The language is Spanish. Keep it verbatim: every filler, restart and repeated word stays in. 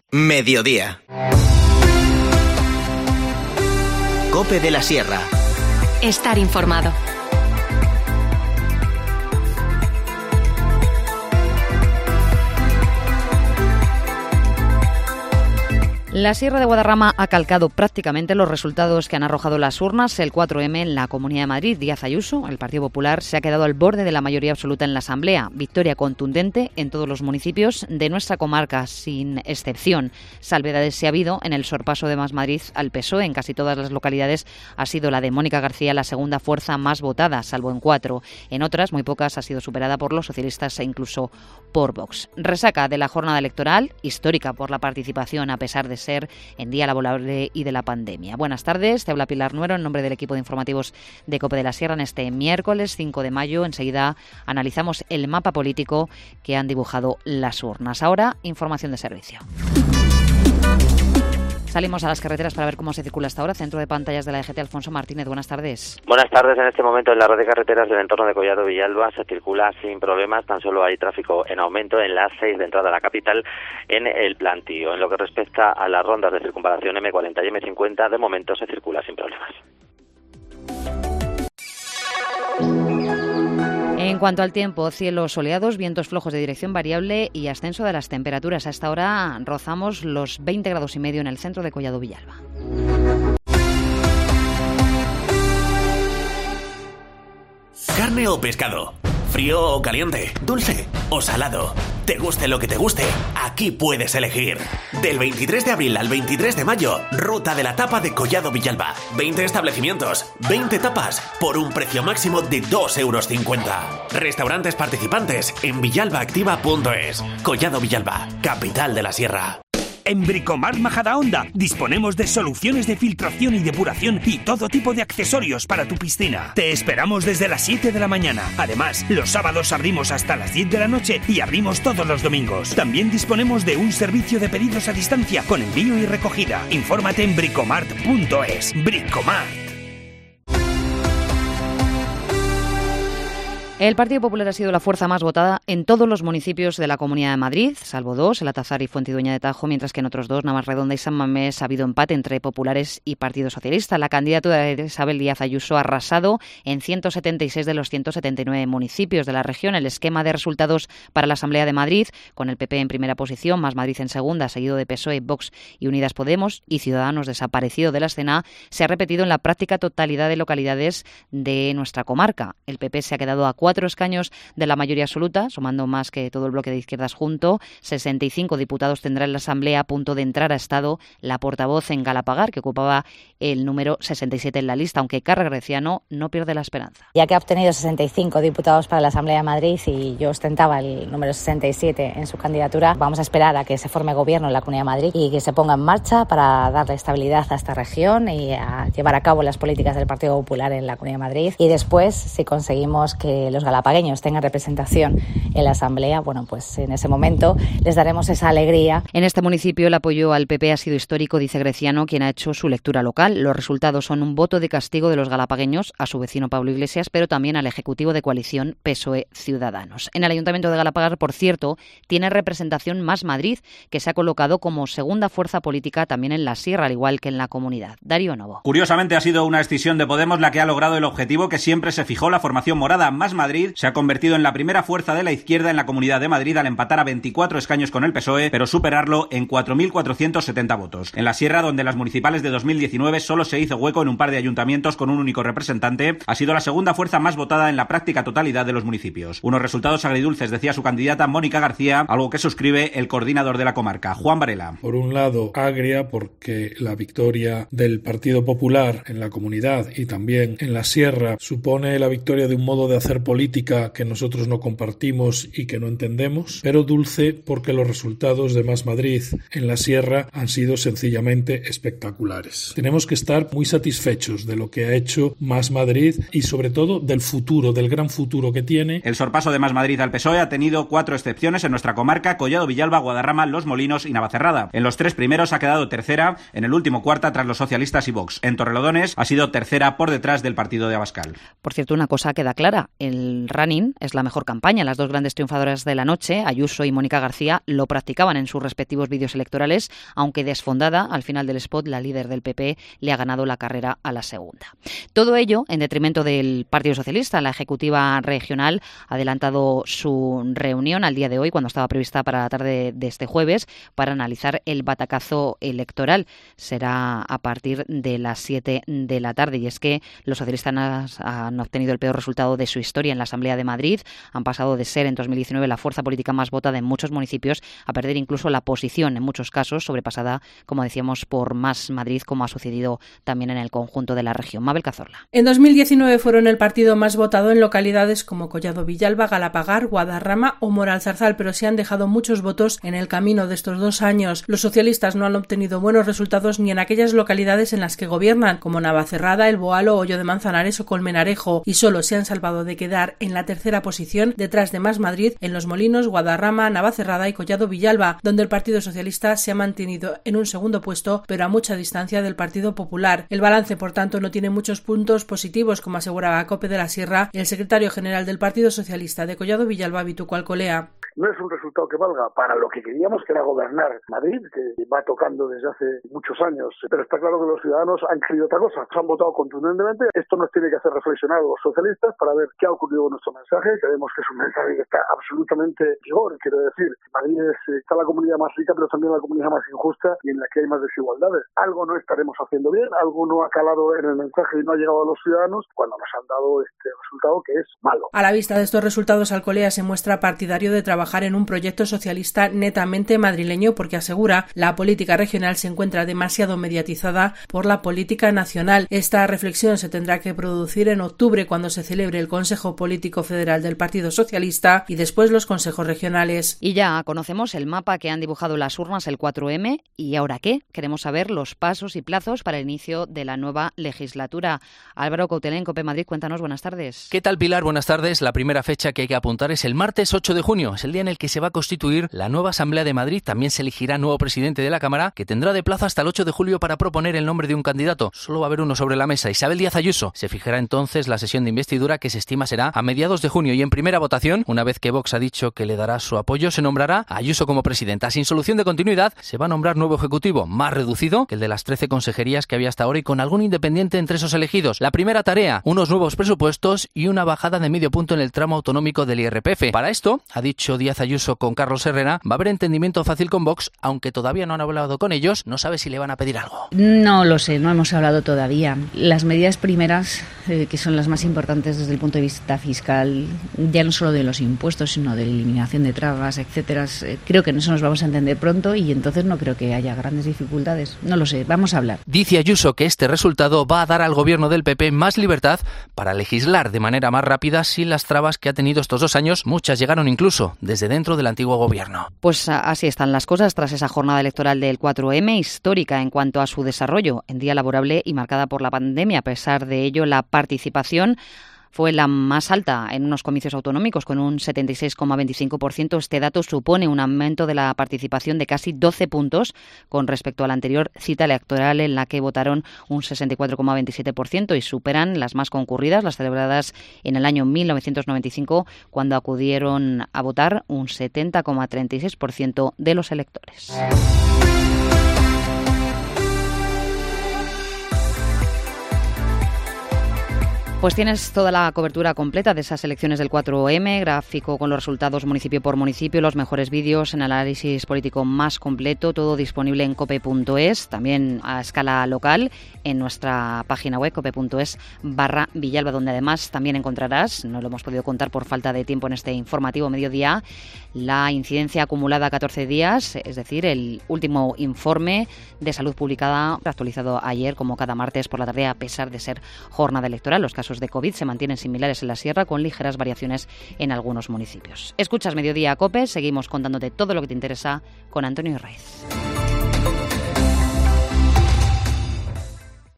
Mediodía. COPE de la Sierra. Estar informado. La Sierra de Guadarrama ha calcado prácticamente los resultados que han arrojado las urnas el cuatro eme en la Comunidad de Madrid. Díaz Ayuso, el Partido Popular, se ha quedado al borde de la mayoría absoluta en la Asamblea. Victoria contundente en todos los municipios de nuestra comarca, sin excepción. Salvedades sí ha habido en el sorpaso de Más Madrid al P S O E. En casi todas las localidades ha sido la de Mónica García la segunda fuerza más votada, salvo en cuatro. En otras, muy pocas, ha sido superada por los socialistas e incluso por Vox. Resaca de la jornada electoral, histórica por la participación a pesar de ser en día laborable y de la pandemia. Buenas tardes, te habla Pilar Nuero en nombre del equipo de informativos de COPE de la Sierra en este miércoles cinco de mayo. Enseguida analizamos el mapa político que han dibujado las urnas. Ahora, información de servicio. Salimos a las carreteras para ver cómo se circula hasta ahora. Centro de pantallas de la E G T, Alfonso Martínez. Buenas tardes. Buenas tardes. En este momento en la red de carreteras del entorno de Collado Villalba se circula sin problemas. Tan solo hay tráfico en aumento en la A seis de entrada a la capital en el Plantío. En lo que respecta a las rondas de circunvalación eme cuarenta y eme cincuenta, de momento se circula sin problemas. En cuanto al tiempo, cielos soleados, vientos flojos de dirección variable y ascenso de las temperaturas. A esta hora rozamos los veinte grados y medio en el centro de Collado Villalba. ¿Carne o pescado? ¿Frío o caliente? ¿Dulce o salado? Te guste lo que te guste, aquí puedes elegir. Del veintitrés de abril al veintitrés de mayo, ruta de la tapa de Collado Villalba. veinte establecimientos, veinte tapas, por un precio máximo de dos euros cincuenta. Restaurantes participantes en villalbaactiva punto es. Collado Villalba, capital de la Sierra. En Bricomart Majadahonda disponemos de soluciones de filtración y depuración y todo tipo de accesorios para tu piscina. Te esperamos desde las siete de la mañana. Además, los sábados abrimos hasta las diez de la noche y abrimos todos los domingos. También disponemos de un servicio de pedidos a distancia con envío y recogida. Infórmate en bricomart punto es. Bricomart. El Partido Popular ha sido la fuerza más votada en todos los municipios de la Comunidad de Madrid, salvo dos, el Atazar y Fuentidueña de Tajo, mientras que en otros dos, Navarredonda y San Mamés, ha habido empate entre populares y Partido Socialista. La candidatura de Isabel Díaz Ayuso ha arrasado en ciento setenta y seis de los ciento setenta y nueve municipios de la región. El esquema de resultados para la Asamblea de Madrid, con el P P en primera posición, Más Madrid en segunda, seguido de P S O E, Vox y Unidas Podemos, y Ciudadanos desaparecido de la escena, se ha repetido en la práctica totalidad de localidades de nuestra comarca. El P P se ha quedado a cuatro cuatro escaños de la mayoría absoluta, sumando más que todo el bloque de izquierdas junto. sesenta y cinco diputados tendrá en la Asamblea. A punto de entrar ha estado la portavoz en Galapagar, que ocupaba el número sesenta y siete en la lista, aunque Carra Greciano no pierde la esperanza. Ya que ha obtenido sesenta y cinco diputados para la Asamblea de Madrid y yo ostentaba el número sesenta y siete en su candidatura, vamos a esperar a que se forme gobierno en la Comunidad de Madrid y que se ponga en marcha para darle estabilidad a esta región y a llevar a cabo las políticas del Partido Popular en la Comunidad de Madrid. Y después, si conseguimos que los galapagueños tengan representación en la Asamblea, bueno, pues en ese momento les daremos esa alegría. En este municipio el apoyo al P P ha sido histórico, dice Greciano, quien ha hecho su lectura local. Los resultados son un voto de castigo de los galapagueños a su vecino Pablo Iglesias, pero también al Ejecutivo de coalición P S O E Ciudadanos. En el Ayuntamiento de Galapagar, por cierto, tiene representación Más Madrid, que se ha colocado como segunda fuerza política también en la Sierra, al igual que en la comunidad. Darío Novo. Curiosamente ha sido una escisión de Podemos la que ha logrado el objetivo que siempre se fijó la formación morada. Más Madrid se ha convertido en la primera fuerza de la izquierda en la Comunidad de Madrid al empatar a veinticuatro escaños con el P S O E, pero superarlo en cuatro mil cuatrocientos setenta votos. En la Sierra, donde las municipales de dos mil diecinueve solo se hizo hueco en un par de ayuntamientos con un único representante, ha sido la segunda fuerza más votada en la práctica totalidad de los municipios. Unos resultados agridulces, decía su candidata Mónica García, algo que suscribe el coordinador de la comarca, Juan Varela. Por un lado, agria porque la victoria del Partido Popular en la comunidad y también en la Sierra supone la victoria de un modo de hacer política que nosotros no compartimos y que no entendemos, pero dulce porque los resultados de Más Madrid en la Sierra han sido sencillamente espectaculares. Tenemos que estar muy satisfechos de lo que ha hecho Más Madrid y sobre todo del futuro, del gran futuro que tiene. El sorpaso de Más Madrid al P S O E ha tenido cuatro excepciones en nuestra comarca: Collado Villalba, Guadarrama, Los Molinos y Navacerrada. En los tres primeros ha quedado tercera, en el último cuarta tras los socialistas y Vox. En Torrelodones ha sido tercera por detrás del partido de Abascal. Por cierto, una cosa queda clara: en el running es la mejor campaña. Las dos grandes triunfadoras de la noche, Ayuso y Mónica García, lo practicaban en sus respectivos vídeos electorales, aunque desfondada, al final del spot, la líder del P P le ha ganado la carrera a la segunda. Todo ello en detrimento del Partido Socialista. La Ejecutiva Regional ha adelantado su reunión al día de hoy, cuando estaba prevista para la tarde de este jueves, para analizar el batacazo electoral. Será a partir de las siete de la tarde. Y es que los socialistas han obtenido el peor resultado de su historia en la Asamblea de Madrid. Han pasado de ser en dos mil diecinueve la fuerza política más votada en muchos municipios a perder incluso la posición, en muchos casos, sobrepasada, como decíamos, por Más Madrid, como ha sucedido también en el conjunto de la región. Mabel Cazorla. En dos mil diecinueve fueron el partido más votado en localidades como Collado Villalba, Galapagar, Guadarrama o Moralzarzal, pero se han dejado muchos votos en el camino de estos dos años. Los socialistas no han obtenido buenos resultados ni en aquellas localidades en las que gobiernan, como Navacerrada, El Boalo, Hoyo de Manzanares o Colmenarejo, y solo se han salvado de quedar en la tercera posición detrás de Más Madrid en Los Molinos, Guadarrama, Navacerrada y Collado Villalba, donde el Partido Socialista se ha mantenido en un segundo puesto, pero a mucha distancia del Partido Popular. El balance, por tanto, no tiene muchos puntos positivos, como aseguraba Cope de la Sierra el secretario general del Partido Socialista de Collado Villalba, Vituco Alcolea. No es un resultado que valga para lo que queríamos, que era gobernar Madrid, que va tocando desde hace muchos años, pero está claro que los ciudadanos han querido otra cosa, se han votado contundentemente. Esto nos tiene que hacer reflexionar a los socialistas para ver qué ha ocurrido con nuestro mensaje. Creemos que es un mensaje que está absolutamente en vigor. Quiero decir, Madrid es, está la comunidad más rica, pero también la comunidad más injusta y en la que hay más desigualdades. Algo no estaremos haciendo bien, algo no ha calado en el mensaje y no ha llegado a los ciudadanos cuando nos han dado este resultado que es malo. A la vista de estos resultados, Alcolea se muestra partidario de trabajar en un proyecto socialista netamente madrileño, porque asegura la política regional se encuentra demasiado mediatizada por la política nacional. Esta reflexión se tendrá que producir en octubre, cuando se celebre el Consejo Político Federal del Partido Socialista y después los consejos regionales. Y ya conocemos el mapa que han dibujado las urnas el cuatro eme. ¿Y ahora qué? Queremos saber los pasos y plazos para el inicio de la nueva legislatura. Álvaro Coutelén, Cope Madrid, cuéntanos, buenas tardes. ¿Qué tal, Pilar? Buenas tardes. La primera fecha que hay que apuntar es el martes ocho de junio. Es el día en el que se va a constituir la nueva Asamblea de Madrid. También se elegirá nuevo presidente de la Cámara, que tendrá de plazo hasta el ocho de julio para proponer el nombre de un candidato. Solo va a haber uno sobre la mesa, Isabel Díaz Ayuso. Se fijará entonces la sesión de investidura, que se estima será a mediados de junio, y en primera votación, una vez que Vox ha dicho que le dará su apoyo, se nombrará a Ayuso como presidenta. Sin solución de continuidad, se va a nombrar nuevo ejecutivo, más reducido que el de las trece consejerías que había hasta ahora y con algún independiente entre esos elegidos. La primera tarea, unos nuevos presupuestos y una bajada de medio punto en el tramo autonómico del I R P F. Para esto, ha dicho Díaz Ayuso con Carlos Herrera, va a haber entendimiento fácil con Vox, aunque todavía no han hablado con ellos, no sabe si le van a pedir algo. No lo sé, no hemos hablado todavía. Las medidas primeras, eh, que son las más importantes desde el punto de vista fiscal, ya no solo de los impuestos, sino de la eliminación de trabas, etcétera, eh, creo que en eso nos vamos a entender pronto y entonces no creo que haya grandes dificultades. No lo sé, vamos a hablar. Dice Ayuso que este resultado va a dar al gobierno del P P más libertad para legislar de manera más rápida sin las trabas que ha tenido estos dos años. Muchas llegaron incluso desde dentro del antiguo gobierno. Pues así están las cosas tras esa jornada electoral del cuatro eme, histórica en cuanto a su desarrollo, en día laborable y marcada por la pandemia. A pesar de ello, la participación fue la más alta en unos comicios autonómicos, con un setenta y seis coma veinticinco por ciento. Este dato supone un aumento de la participación de casi doce puntos con respecto a la anterior cita electoral, en la que votaron un sesenta y cuatro coma veintisiete por ciento, y superan las más concurridas, las celebradas en el año mil novecientos noventa y cinco, cuando acudieron a votar un setenta coma treinta y seis por ciento de los electores. Pues tienes toda la cobertura completa de esas elecciones del cuatro eme, gráfico con los resultados municipio por municipio, los mejores vídeos, en análisis político más completo, todo disponible en cope punto es, también a escala local en nuestra página web cope punto es barra Villalba, donde además también encontrarás, no lo hemos podido contar por falta de tiempo en este informativo mediodía, la incidencia acumulada a catorce días, es decir, el último informe de salud publicada, actualizado ayer como cada martes por la tarde, a pesar de ser jornada electoral. Los casos de COVID se mantienen similares en la sierra, con ligeras variaciones en algunos municipios. Escuchas Mediodía Cope, seguimos contándote todo lo que te interesa con Antonio Raiz.